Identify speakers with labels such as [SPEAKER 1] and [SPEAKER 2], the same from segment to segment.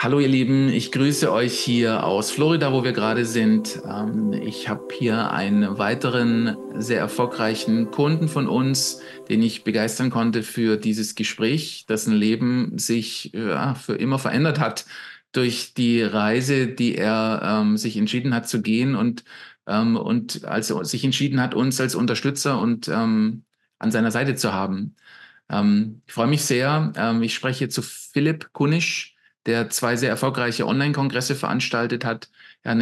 [SPEAKER 1] Hallo ihr Lieben, ich grüße euch hier aus Florida, wo wir gerade sind. Ich habe hier einen weiteren sehr erfolgreichen Kunden von uns, den ich begeistern konnte für dieses Gespräch, dessen Leben sich für immer verändert hat durch die Reise, die er sich entschieden hat zu gehen und als er sich entschieden hat, uns als Unterstützer und an seiner Seite zu haben. Ich freue mich sehr. Ich spreche zu Philipp Kunisch, der zwei sehr erfolgreiche Online-Kongresse veranstaltet hat, ja,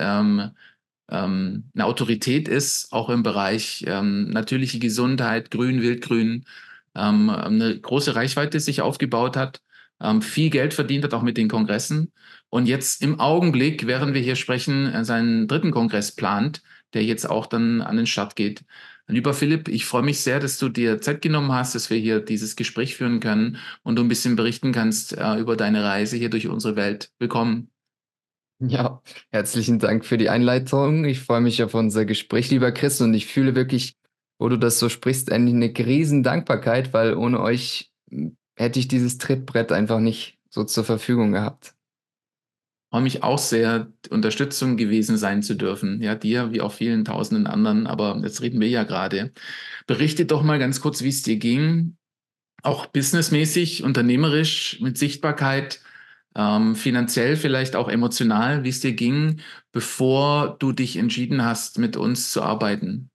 [SPEAKER 1] eine Autorität ist, auch im Bereich natürliche Gesundheit, Grün, Wildgrün, eine große Reichweite sich aufgebaut hat, viel Geld verdient hat, auch mit den Kongressen. Und jetzt im Augenblick, während wir hier sprechen, seinen dritten Kongress plant, der jetzt auch dann an den Start geht. Lieber Philipp, ich freue mich sehr, dass du dir Zeit genommen hast, dass wir hier dieses Gespräch führen können und du ein bisschen berichten kannst über deine Reise hier durch unsere Welt. Willkommen.
[SPEAKER 2] Ja, herzlichen Dank für die Einleitung. Ich freue mich auf unser Gespräch, lieber Chris, und ich fühle wirklich, wo du das so sprichst, eine riesen Dankbarkeit, weil ohne euch hätte ich dieses Trittbrett einfach nicht so zur Verfügung gehabt.
[SPEAKER 1] Freue mich auch sehr, Unterstützung gewesen sein zu dürfen. Ja, dir wie auch vielen tausenden anderen, aber jetzt reden wir ja gerade. Berichte doch mal ganz kurz, wie es dir ging, auch businessmäßig, unternehmerisch, mit Sichtbarkeit, finanziell, vielleicht auch emotional, wie es dir ging, bevor du dich entschieden hast, mit uns zu arbeiten.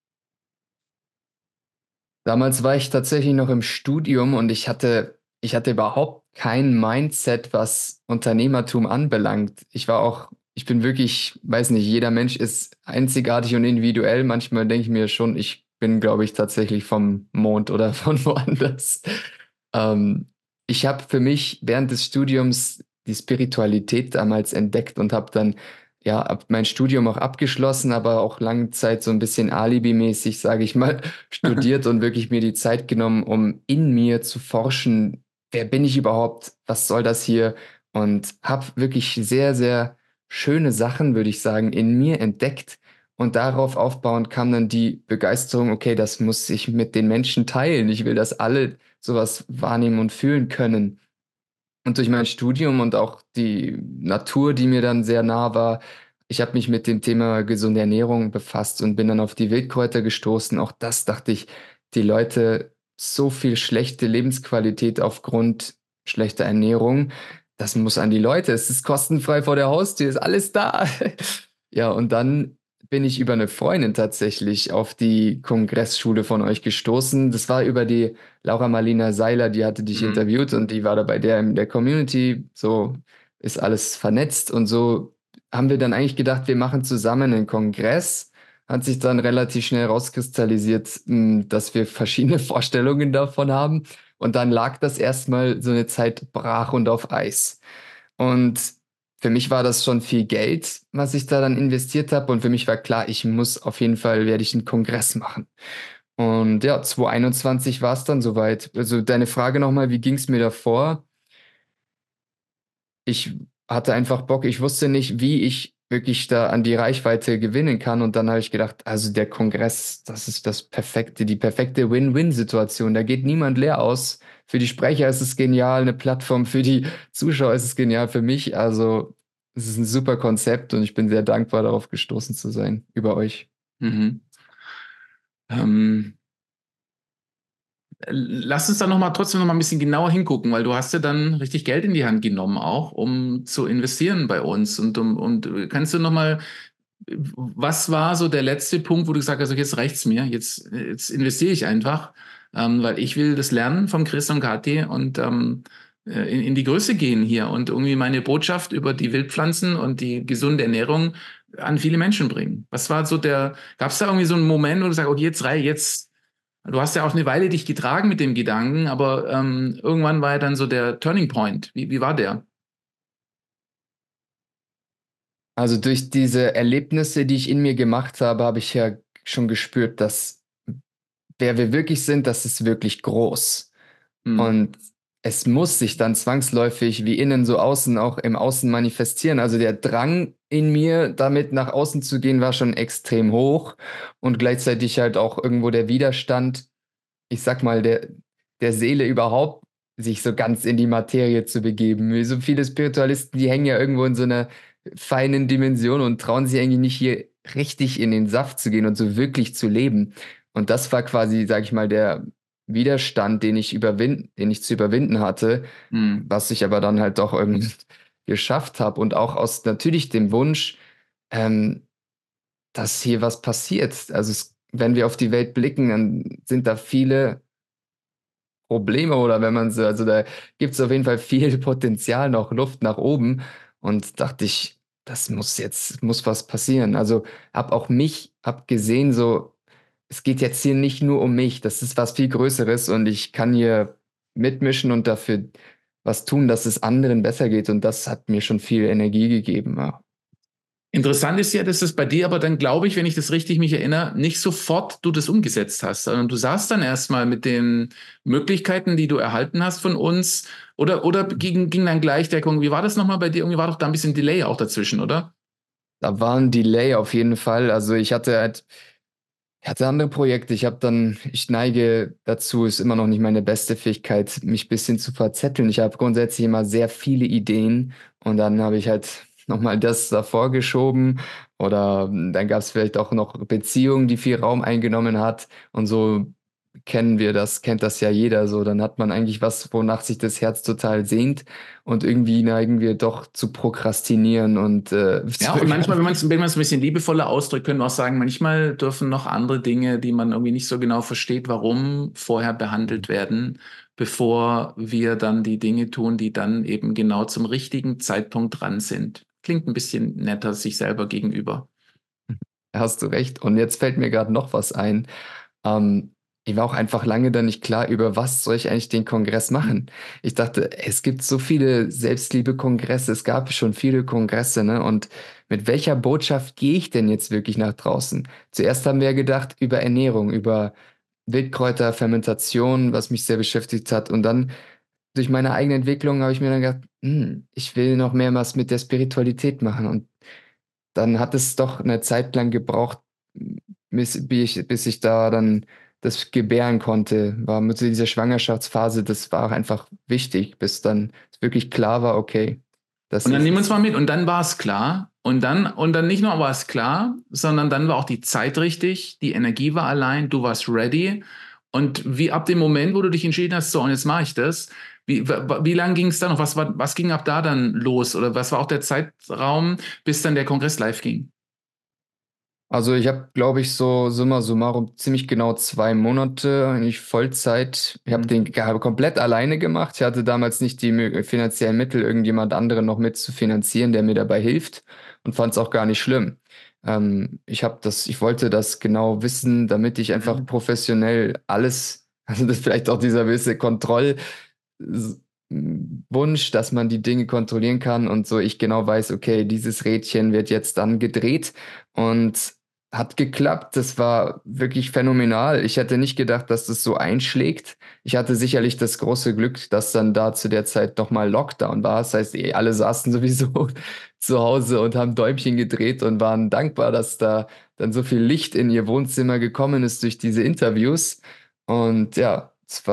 [SPEAKER 2] Damals war ich tatsächlich noch im Studium und ich hatte überhaupt kein Mindset, was Unternehmertum anbelangt. Ich bin wirklich, weiß nicht, jeder Mensch ist einzigartig und individuell. Manchmal denke ich mir schon, ich bin, glaube ich, tatsächlich vom Mond oder von woanders. Ähm, Ich habe für mich während des Studiums die Spiritualität damals entdeckt und habe dann ja, hab mein Studium auch abgeschlossen, aber auch lange Zeit so ein bisschen Alibi-mäßig, sage ich mal, studiert und wirklich mir die Zeit genommen, um in mir zu forschen, wer bin ich überhaupt, was soll das hier? Und habe wirklich sehr, sehr schöne Sachen, würde ich sagen, in mir entdeckt. Und darauf aufbauend kam dann die Begeisterung, okay, das muss ich mit den Menschen teilen. Ich will, dass alle sowas wahrnehmen und fühlen können. Und durch mein Studium und auch die Natur, die mir dann sehr nah war, ich habe mich mit dem Thema gesunde Ernährung befasst und bin dann auf die Wildkräuter gestoßen. Auch das dachte ich, die Leute so viel schlechte Lebensqualität aufgrund schlechter Ernährung. Das muss an die Leute. Es ist kostenfrei vor der Haustür, ist alles da. Ja, und dann bin ich über eine Freundin tatsächlich auf die Kongressschule von euch gestoßen. Das war über die Laura Marlina Seiler, die hatte dich
[SPEAKER 1] Mhm.
[SPEAKER 2] interviewt und die war da bei der in der Community. So ist alles vernetzt und so haben wir dann eigentlich gedacht, wir machen zusammen einen Kongress. Hat sich dann relativ schnell rauskristallisiert, dass wir verschiedene Vorstellungen davon haben. Und dann lag das erstmal so eine Zeit brach und auf Eis. Und für mich war das schon viel Geld, was ich da dann investiert habe. Und für mich war klar, ich muss auf jeden Fall, werde ich einen Kongress machen. Und ja, 2021 war es dann soweit. Also deine Frage nochmal, wie ging es mir davor? Ich hatte einfach Bock, ich wusste nicht, wie ich wirklich da an die Reichweite gewinnen kann. Und dann habe ich gedacht, also der Kongress, das ist das perfekte, die perfekte Win-Win-Situation. Da geht niemand leer aus. Für die Sprecher ist es genial, eine Plattform für die Zuschauer ist es genial für mich. Also es ist ein super Konzept und ich bin sehr dankbar, darauf gestoßen zu sein, über euch.
[SPEAKER 1] Mhm. Ähm, Lass uns da trotzdem noch mal ein bisschen genauer hingucken, weil du hast ja dann richtig Geld in die Hand genommen auch, um zu investieren bei uns. Und kannst du noch mal, was war so der letzte Punkt, wo du gesagt hast, okay, jetzt reicht's mir, jetzt investiere ich einfach, weil ich will das lernen vom Chris und Kathi und in die Größe gehen hier und irgendwie meine Botschaft über die Wildpflanzen und die gesunde Ernährung an viele Menschen bringen. Was war so gab es da irgendwie so einen Moment, wo du sagst, okay, jetzt. Du hast ja auch eine Weile dich getragen mit dem Gedanken, aber irgendwann war ja dann so der Turning Point. Wie war der?
[SPEAKER 2] Also durch diese Erlebnisse, die ich in mir gemacht habe, habe ich ja schon gespürt, dass wer wir wirklich sind, das ist wirklich groß.
[SPEAKER 1] Hm.
[SPEAKER 2] Und es muss sich dann zwangsläufig wie innen so außen auch im Außen manifestieren. Also der Drang in mir, damit nach außen zu gehen, war schon extrem hoch und gleichzeitig halt auch irgendwo der Widerstand, ich sag mal, der Seele überhaupt sich so ganz in die Materie zu begeben. So viele Spiritualisten, die hängen ja irgendwo in so einer feinen Dimension und trauen sich eigentlich nicht hier richtig in den Saft zu gehen und so wirklich zu leben. Und das war quasi, sag ich mal, der Widerstand, den ich zu überwinden hatte,
[SPEAKER 1] Hm.
[SPEAKER 2] was ich aber dann halt doch irgendwie geschafft habe und auch aus natürlich dem Wunsch, ähm, dass hier was passiert. Also wenn wir auf die Welt blicken, dann sind da viele Probleme oder wenn man so, also da gibt es auf jeden Fall viel Potenzial, noch Luft nach oben. Und dachte ich, das muss jetzt, muss was passieren. Also hab gesehen, so, es geht jetzt hier nicht nur um mich, das ist was viel Größeres und ich kann hier mitmischen und dafür was tun, dass es anderen besser geht. Und das hat mir schon viel Energie gegeben. Ja.
[SPEAKER 1] Interessant ist ja, dass es bei dir aber dann, glaube ich, wenn ich das richtig mich erinnere, nicht sofort du das umgesetzt hast, sondern du saßt dann erstmal mit den Möglichkeiten, die du erhalten hast von uns, oder ging dann gleich der, wie war das nochmal bei dir? Irgendwie war doch da ein bisschen Delay auch dazwischen, oder?
[SPEAKER 2] Da war ein Delay auf jeden Fall. Also ich hatte andere Projekte. Ich neige dazu, ist immer noch nicht meine beste Fähigkeit, mich ein bisschen zu verzetteln. Ich habe grundsätzlich immer sehr viele Ideen und dann habe ich halt nochmal das davor geschoben oder dann gab es vielleicht auch noch Beziehungen, die viel Raum eingenommen hat und so kennt das ja jeder so. Dann hat man eigentlich was, wonach sich das Herz total sehnt und irgendwie neigen wir doch zu prokrastinieren und
[SPEAKER 1] Ja, und manchmal,
[SPEAKER 2] zögern.
[SPEAKER 1] wenn man es ein bisschen liebevoller ausdrückt, können wir auch sagen, manchmal dürfen noch andere Dinge, die man irgendwie nicht so genau versteht, warum vorher behandelt werden, bevor wir dann die Dinge tun, die dann eben genau zum richtigen Zeitpunkt dran sind. Klingt ein bisschen netter sich selber gegenüber.
[SPEAKER 2] Hast du recht. Und jetzt fällt mir gerade noch was ein. Ich war auch einfach lange dann nicht klar, über was soll ich eigentlich den Kongress machen. Ich dachte, es gibt so viele Selbstliebe-Kongresse, es gab schon viele Kongresse, ne? Und mit welcher Botschaft gehe ich denn jetzt wirklich nach draußen? Zuerst haben wir ja gedacht über Ernährung, über Wildkräuter, Fermentation, was mich sehr beschäftigt hat. Und dann durch meine eigene Entwicklung habe ich mir dann gedacht, ich will noch mehr was mit der Spiritualität machen. Und dann hat es doch eine Zeit lang gebraucht, bis ich da dann das gebären konnte. War mit dieser Schwangerschaftsphase, das war auch einfach wichtig, bis dann es wirklich klar war, okay, das
[SPEAKER 1] Und dann
[SPEAKER 2] ist
[SPEAKER 1] nehmen wir uns
[SPEAKER 2] es.
[SPEAKER 1] mal mit und dann war es klar. Und dann nicht nur war es klar, sondern dann war auch die Zeit richtig, die Energie war allein, du warst ready. Und wie ab dem Moment, wo du dich entschieden hast, so, und jetzt mache ich das, wie lang ging es da noch? Was ging ab da dann los? Oder was war auch der Zeitraum, bis dann der Kongress live ging?
[SPEAKER 2] Also ich habe, glaube ich, so summa summarum ziemlich genau 2 Monate, eigentlich Vollzeit. Ich habe
[SPEAKER 1] Hm.
[SPEAKER 2] den komplett alleine gemacht. Ich hatte damals nicht die finanziellen Mittel, irgendjemand anderen noch mit zu finanzieren, der mir dabei hilft und fand es auch gar nicht schlimm. Ich wollte das genau wissen, damit ich einfach
[SPEAKER 1] Mhm.
[SPEAKER 2] professionell alles, also das ist vielleicht auch dieser gewisse Kontrollwunsch, dass man die Dinge kontrollieren kann und so ich genau weiß, okay, dieses Rädchen wird jetzt dann gedreht und hat geklappt. Das war wirklich phänomenal. Ich hätte nicht gedacht, dass das so einschlägt. Ich hatte sicherlich das große Glück, dass dann da zu der Zeit doch mal Lockdown war. Das heißt, alle saßen sowieso zu Hause und haben Däumchen gedreht und waren dankbar, dass da dann so viel Licht in ihr Wohnzimmer gekommen ist durch diese Interviews. Und ja,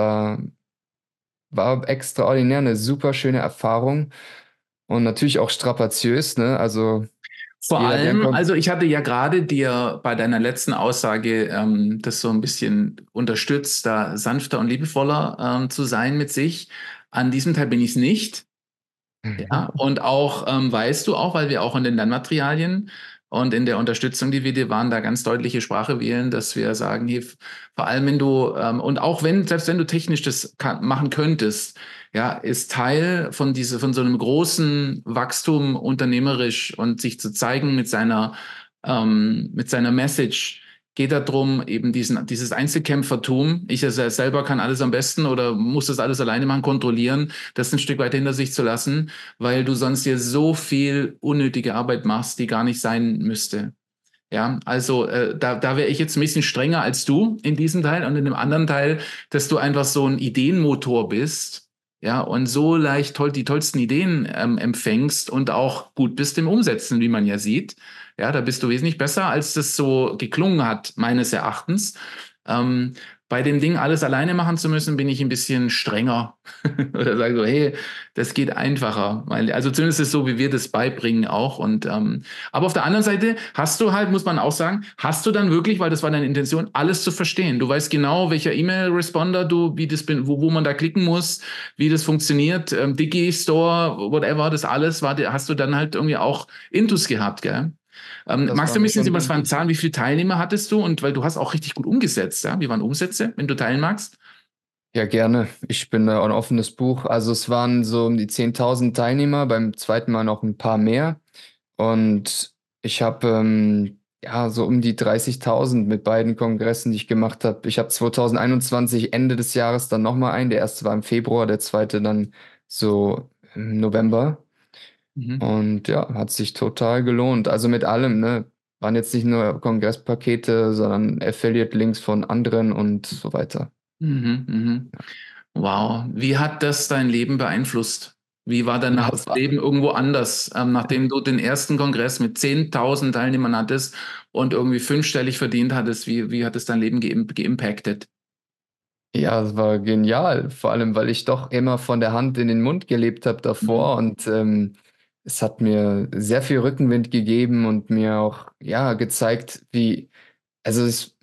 [SPEAKER 2] war extraordinär, eine super schöne Erfahrung und natürlich auch strapaziös, ne? Also
[SPEAKER 1] Vor
[SPEAKER 2] jeder, der
[SPEAKER 1] allem,
[SPEAKER 2] kommt.
[SPEAKER 1] also ich hatte ja gerade dir bei deiner letzten Aussage das so ein bisschen unterstützt, da sanfter und liebevoller zu sein mit sich. An diesem Teil bin ich es nicht. Ja, und auch weißt du auch, weil wir auch in den Lernmaterialien und in der Unterstützung, die wir dir waren, da ganz deutliche Sprache wählen, dass wir sagen, hier, vor allem wenn du, und auch wenn, selbst wenn du technisch das machen könntest, ja, ist Teil von so einem großen Wachstum unternehmerisch und sich zu zeigen mit seiner Message, geht darum, eben dieses Einzelkämpfertum, ich also selber kann alles am besten oder muss das alles alleine machen, kontrollieren, das ein Stück weit hinter sich zu lassen, weil du sonst dir so viel unnötige Arbeit machst, die gar nicht sein müsste. Ja, also da wäre ich jetzt ein bisschen strenger als du in diesem Teil und in dem anderen Teil, dass du einfach so ein Ideenmotor bist, ja, und so leicht die tollsten Ideen empfängst und auch gut bist im Umsetzen, wie man ja sieht. Ja, da bist du wesentlich besser, als das so geklungen hat, meines Erachtens. Ähm, Bei dem Ding alles alleine machen zu müssen, bin ich ein bisschen strenger. Oder sage so, hey, das geht einfacher. Also zumindest ist es so, wie wir das beibringen auch. Aber auf der anderen Seite hast du halt, muss man auch sagen, hast du dann wirklich, weil das war deine Intention, alles zu verstehen. Du weißt genau, welcher E-Mail-Responder wie das bin, wo man da klicken muss, wie das funktioniert, Digi-Store, whatever, das alles hast du dann halt irgendwie auch Intus gehabt, gell?
[SPEAKER 2] Das
[SPEAKER 1] Magst du ein
[SPEAKER 2] waren
[SPEAKER 1] bisschen
[SPEAKER 2] schon
[SPEAKER 1] was von Zahlen, wie viele Teilnehmer hattest du? Und weil du hast auch richtig gut umgesetzt, ja? Wie waren Umsätze, wenn du teilen magst?
[SPEAKER 2] Ja, gerne. Ich bin da ein offenes Buch. Also es waren so um die 10.000 Teilnehmer, beim zweiten Mal noch ein paar mehr. Und ich habe ja so um die 30.000 mit beiden Kongressen, die ich gemacht habe. Ich habe 2021 Ende des Jahres dann nochmal einen. Der erste war im Februar, der zweite dann so im November.
[SPEAKER 1] Mhm.
[SPEAKER 2] Und ja, hat sich total gelohnt. Also mit allem, ne? Waren jetzt nicht nur Kongresspakete, sondern Affiliate-Links von anderen und so weiter.
[SPEAKER 1] Mhm, mhm. Wow. Wie hat das dein Leben beeinflusst? Wie war danach
[SPEAKER 2] Das
[SPEAKER 1] das
[SPEAKER 2] war
[SPEAKER 1] Leben irgendwo anders, nachdem du den ersten Kongress mit 10.000 Teilnehmern hattest und irgendwie fünfstellig verdient hattest? Wie hat es dein Leben geimpactet?
[SPEAKER 2] Ja, es war genial, vor allem weil ich doch immer von der Hand in den Mund gelebt habe
[SPEAKER 1] Mhm.
[SPEAKER 2] davor und es hat mir sehr viel Rückenwind gegeben und mir auch ja gezeigt, also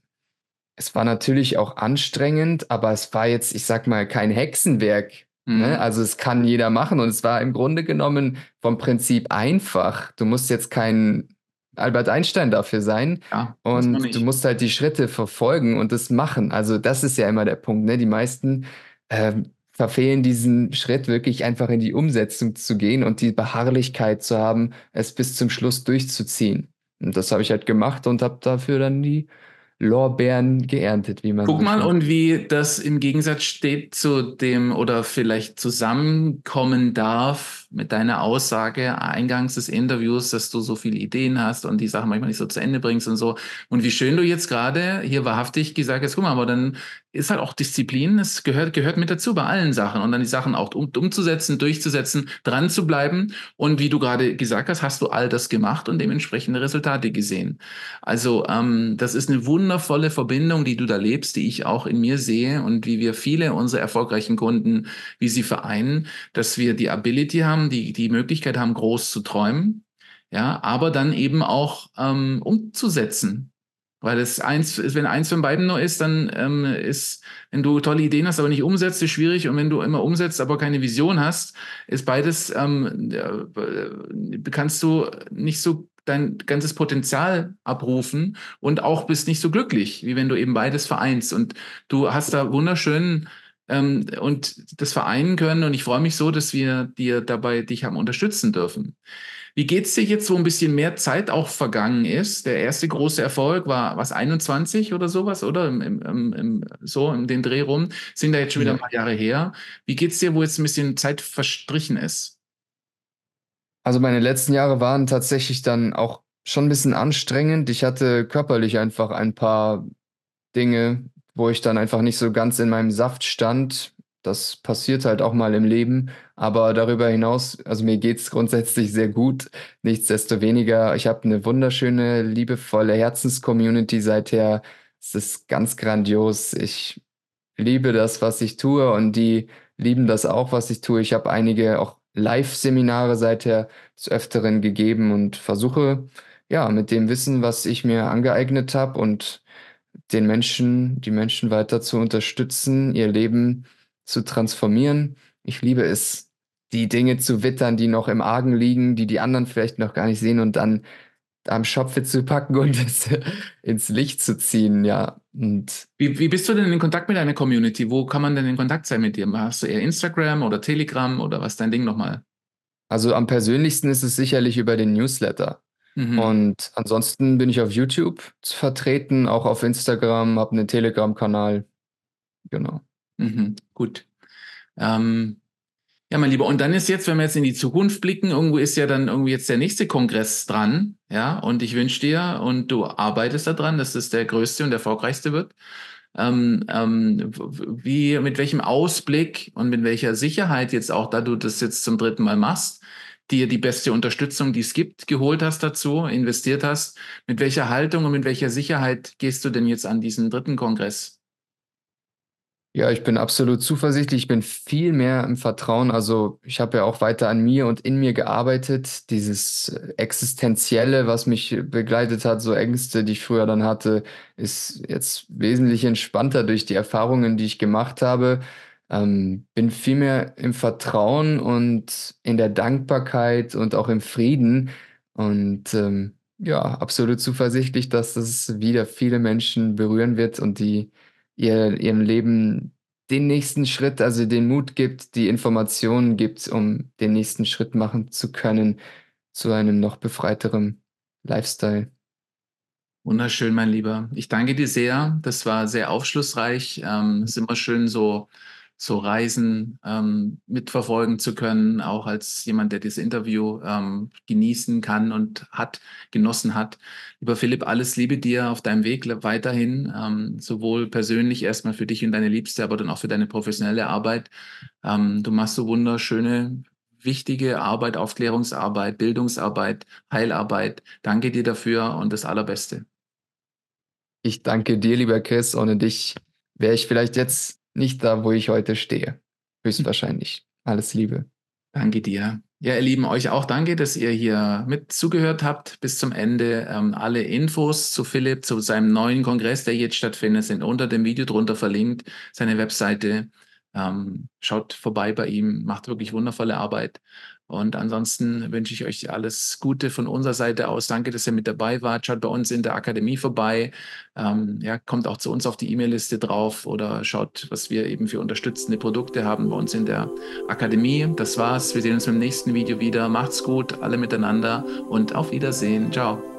[SPEAKER 2] es war natürlich auch anstrengend, aber es war jetzt, ich sag mal, kein Hexenwerk, ne?
[SPEAKER 1] Mhm.
[SPEAKER 2] Also es kann jeder machen und es war im Grunde genommen vom Prinzip einfach. Du musst jetzt kein Albert Einstein dafür sein
[SPEAKER 1] Ja, muss man
[SPEAKER 2] und du
[SPEAKER 1] nicht.
[SPEAKER 2] musst halt die Schritte verfolgen und das machen. Also das ist ja immer der Punkt, ne? Die meisten verfehlen diesen Schritt, wirklich einfach in die Umsetzung zu gehen und die Beharrlichkeit zu haben, es bis zum Schluss durchzuziehen. Und das habe ich halt gemacht und habe dafür dann die Lorbeeren geerntet, wie man
[SPEAKER 1] Guck
[SPEAKER 2] so
[SPEAKER 1] mal,
[SPEAKER 2] schön sagt.
[SPEAKER 1] und wie das im Gegensatz steht zu dem oder vielleicht zusammenkommen darf mit deiner Aussage eingangs des Interviews, dass du so viele Ideen hast und die Sachen manchmal nicht so zu Ende bringst und so. Und wie schön du jetzt gerade hier wahrhaftig gesagt hast, guck mal, aber dann ist halt auch Disziplin, es gehört mit dazu bei allen Sachen und dann die Sachen auch umzusetzen, durchzusetzen, dran zu bleiben. Und wie du gerade gesagt hast, hast du all das gemacht und dementsprechende Resultate gesehen. Also das ist eine wundervolle Verbindung, die du da lebst, die ich auch in mir sehe und wie wir viele unserer erfolgreichen Kunden, wie sie vereinen, dass wir die Ability haben, die Möglichkeit haben, groß zu träumen, ja, aber dann eben auch umzusetzen. Weil es eins ist, wenn eins von beiden nur ist, dann wenn du tolle Ideen hast, aber nicht umsetzt, ist schwierig. Und wenn du immer umsetzt, aber keine Vision hast, ist beides, kannst du nicht so dein ganzes Potenzial abrufen und auch bist nicht so glücklich, wie wenn du eben beides vereinst. Und du hast da wunderschön und das vereinen können. Und ich freue mich so, dass wir dir dabei dich haben unterstützen dürfen. Wie geht's dir jetzt, wo ein bisschen mehr Zeit auch vergangen ist? Der erste große Erfolg war was 21 oder sowas, oder? So in den Dreh rum. Sind da jetzt schon wieder ein
[SPEAKER 2] Ja.
[SPEAKER 1] paar Jahre her. Wie geht's dir, wo jetzt ein bisschen Zeit verstrichen ist?
[SPEAKER 2] Also meine letzten Jahre waren tatsächlich dann auch schon ein bisschen anstrengend. Ich hatte körperlich einfach ein paar Dinge, wo ich dann einfach nicht so ganz in meinem Saft stand. Das passiert halt auch mal im Leben. Aber darüber hinaus, also mir geht's grundsätzlich sehr gut. Nichtsdestoweniger, ich habe eine wunderschöne, liebevolle Herzenscommunity seither. Es ist ganz grandios. Ich liebe das, was ich tue und die lieben das auch, was ich tue. Ich habe einige auch Live-Seminare seither des Öfteren gegeben und versuche, ja, mit dem Wissen, was ich mir angeeignet habe und die Menschen weiter zu unterstützen, ihr Leben zu transformieren. Ich liebe es, die Dinge zu wittern, die noch im Argen liegen, die die anderen vielleicht noch gar nicht sehen und dann am Schopfe zu packen und es ins Licht zu ziehen, ja. Und
[SPEAKER 1] Wie bist du denn in Kontakt mit deiner Community? Wo kann man denn in Kontakt sein mit dir? Hast du eher Instagram oder Telegram oder was ist dein Ding nochmal?
[SPEAKER 2] also am persönlichsten ist es sicherlich über den Newsletter.
[SPEAKER 1] Mhm.
[SPEAKER 2] Und ansonsten bin ich auf YouTube vertreten, auch auf Instagram, habe einen Telegram-Kanal. Genau.
[SPEAKER 1] Mhm. Gut. Ähm, Ja, mein Lieber, und dann ist jetzt, wenn wir jetzt in die Zukunft blicken, irgendwo ist ja dann irgendwie jetzt der nächste Kongress dran, ja, und ich wünsche dir, und du arbeitest daran, dass es der größte und erfolgreichste wird. Mit welchem Ausblick und mit welcher Sicherheit jetzt auch, da du das jetzt zum dritten Mal machst, dir die beste Unterstützung, die es gibt, geholt hast dazu, investiert hast, mit welcher Haltung und mit welcher Sicherheit gehst du denn jetzt an diesen dritten Kongress?
[SPEAKER 2] Ja, ich bin absolut zuversichtlich. Ich bin viel mehr im Vertrauen. Also ich habe ja auch weiter an mir und in mir gearbeitet. Dieses Existenzielle, was mich begleitet hat, so Ängste, die ich früher dann hatte, ist jetzt wesentlich entspannter durch die Erfahrungen, die ich gemacht habe. Bin viel mehr im Vertrauen und in der Dankbarkeit und auch im Frieden. Und ja, absolut zuversichtlich, dass das wieder viele Menschen berühren wird und die ihrem Leben den nächsten Schritt, also den Mut gibt, die Informationen gibt, um den nächsten Schritt machen zu können zu einem noch befreiteren Lifestyle.
[SPEAKER 1] Wunderschön, mein Lieber. Ich danke dir sehr. Das war sehr aufschlussreich. Es ist immer schön, so Reisen mitverfolgen zu können, auch als jemand, der dieses Interview genießen kann und genossen hat. Lieber Philipp, alles Liebe dir auf deinem Weg weiterhin, sowohl persönlich erstmal für dich und deine Liebste, aber dann auch für deine professionelle Arbeit. Du machst so wunderschöne, wichtige Arbeit, Aufklärungsarbeit, Bildungsarbeit, Heilarbeit. Danke dir dafür und das Allerbeste.
[SPEAKER 2] Ich danke dir, lieber Chris. Ohne dich wäre ich vielleicht jetzt nicht da, wo ich heute stehe. Höchstwahrscheinlich. Alles Liebe.
[SPEAKER 1] Danke dir. Ja, ihr Lieben, euch auch danke, dass ihr hier mit zugehört habt bis zum Ende. Alle Infos zu Philipp, zu seinem neuen Kongress, der jetzt stattfindet, sind unter dem Video drunter verlinkt. Seine Webseite. Schaut vorbei bei ihm, macht wirklich wundervolle Arbeit. Und ansonsten wünsche ich euch alles Gute von unserer Seite aus. Danke, dass ihr mit dabei wart. Schaut bei uns in der Akademie vorbei. Ja, kommt auch zu uns auf die E-Mail-Liste drauf oder schaut, was wir eben für unterstützende Produkte haben bei uns in der Akademie. Das war's. Wir sehen uns im nächsten Video wieder. Macht's gut, alle miteinander und auf Wiedersehen. Ciao.